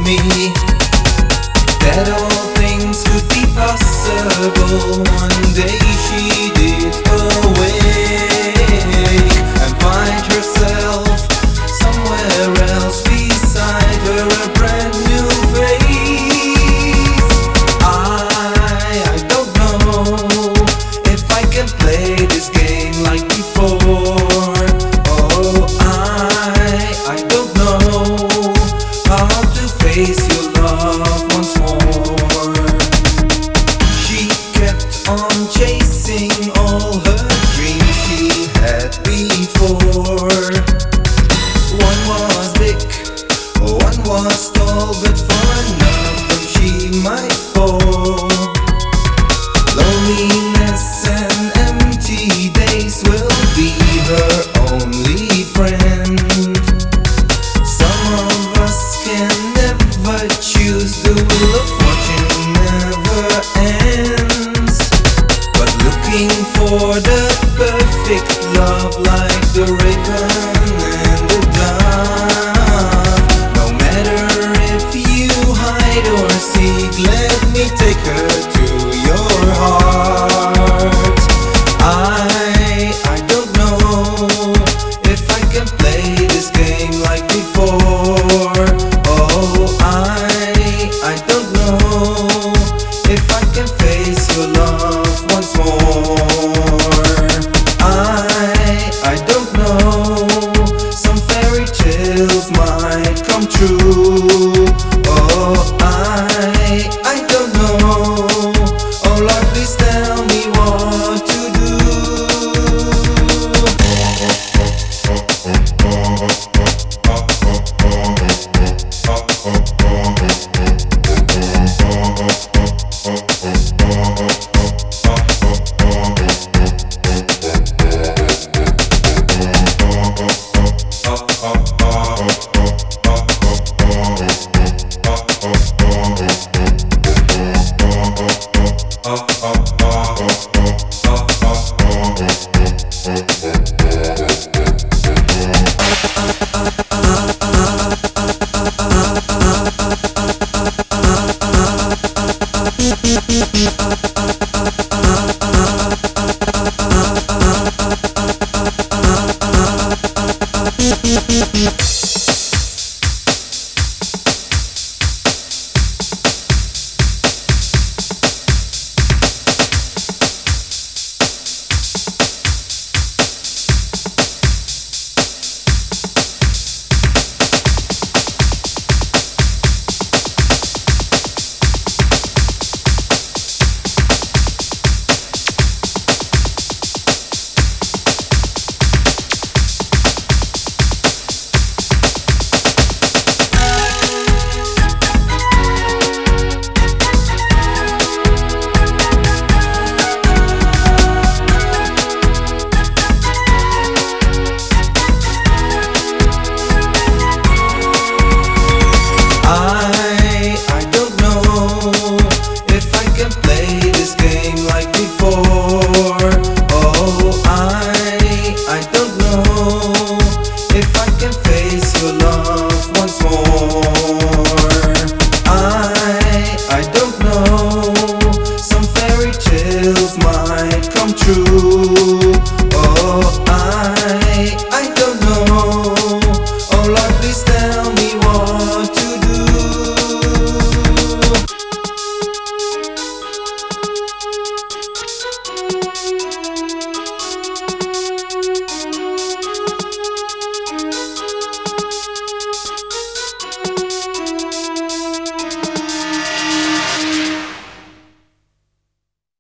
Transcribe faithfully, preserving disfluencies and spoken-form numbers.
me that all things could be possible. One day she did awake and find herself somewhere else, beside her a brand new face. I, I don't know if I can play this game like before. Oh, I, I don't know how to face your love once more. She kept on chasing all her dreams she had before. One was big, one was tall, but for none of them she might fall. Loneliness and empty days will be her only friend. Some of us can never choose, the wheel of fortune never ends. But looking for the perfect love, like the raven and the dove. No matter if you hide or seek, let me take her to your heart. I, I don't know if I can play this game like before. Oh, I, I don't know if I can face your love once more. I, I don't know, some fairy tales might come true. Oh, I, I don't know. Oh Lord, please tell me what to do. Might come true. Oh, I, I don't know. Oh Lord, please tell me what